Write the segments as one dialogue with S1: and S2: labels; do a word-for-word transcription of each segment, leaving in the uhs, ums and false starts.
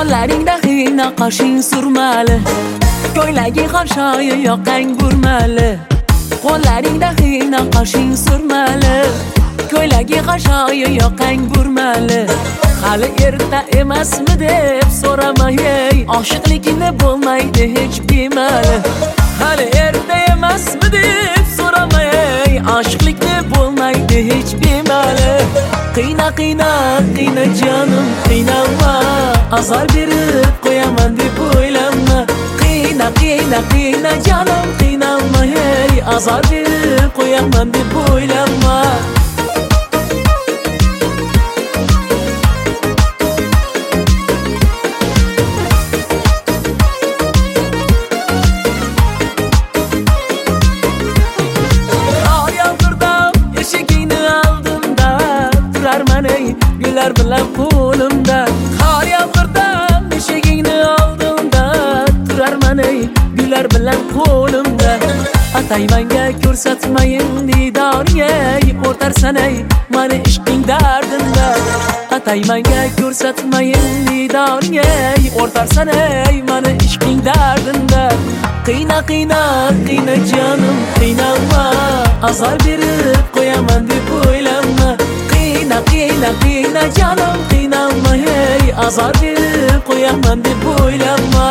S1: Qo'llaringda xiyna qoshing surmali, ko'ylagi xarshoyi yoqang burmali. Qo'llaringda xiyna qoshing surmali, ko'ylagi xarshoyi yoqang burmali. Hali erta emasmi deb so'ramay, oshiqlikni bo'lmaydi hech bemali. Hali erta emasmi deb so'ramay, oshiqlikni bo'lmaydi hech bemali. Qiyna qiyna qiyna jonim qiynalma, azor berib qo'yaman deb o'ylama. Qiyna qiyna qiyna jonim qiynalma, hey azor berib qo'yaman deb o'ylama. Güller bilan qo'limda, qor yomg'irda eshigingni oldimda turarman ey, güller bilan qo'limda. Ataymanga ko'rsatmayin didorga, o'rtarsan ey mani ishqing dardinda. Ataymanga ko'rsatmayin didorga, o'rtarsan ey mani ishqing dardinda. Qiyna qiyna qiyna jonim qiynalma, azor berib qo'yaman deb o'ylama. Qiyna qiyna qiyna jonim qiynalma, hey azor berib qo'yaman deb o'ylama.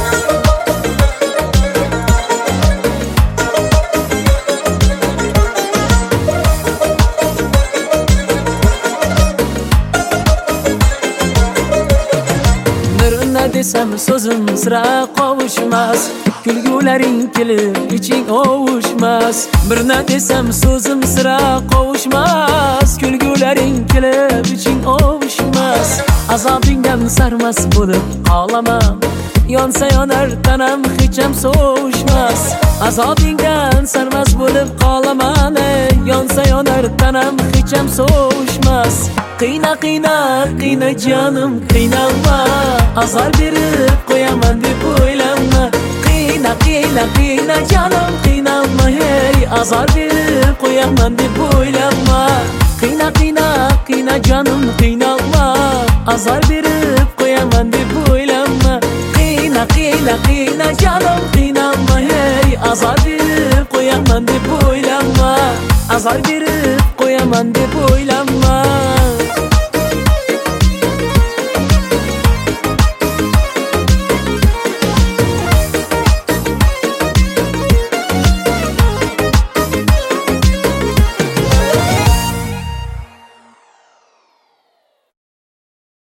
S1: Nurna desam so'zim sira qovushmas, kulgularing kelib iching ovushmas. Birna desam so'zim sira qovushmas, kulgularing kelib iching ovushmas. Azobingdan sarmast bo'lib qolaman, yonsa yonar tanam hech ham sovishmas. Azobingdan sarmast bo'lib qolaman, yonsa yonar tanam hech ham sovishmas. Qiyna qiyna qiyna jonim qiynalma, azor berib qo'yaman deb o'ylama. Qiyna qiyna qiyna jonim qiynalma, hey azor berib qo'yaman deb o'ylama. Qiyna qiyna qiyna jonim qiynalma, azor berib qo'yaman deb o'ylama. Qiyna qiyna qiyna jonim qiynalma, hey azor berib qo'yaman deb o'ylama. Azor berib qo'yaman deb o'ylama.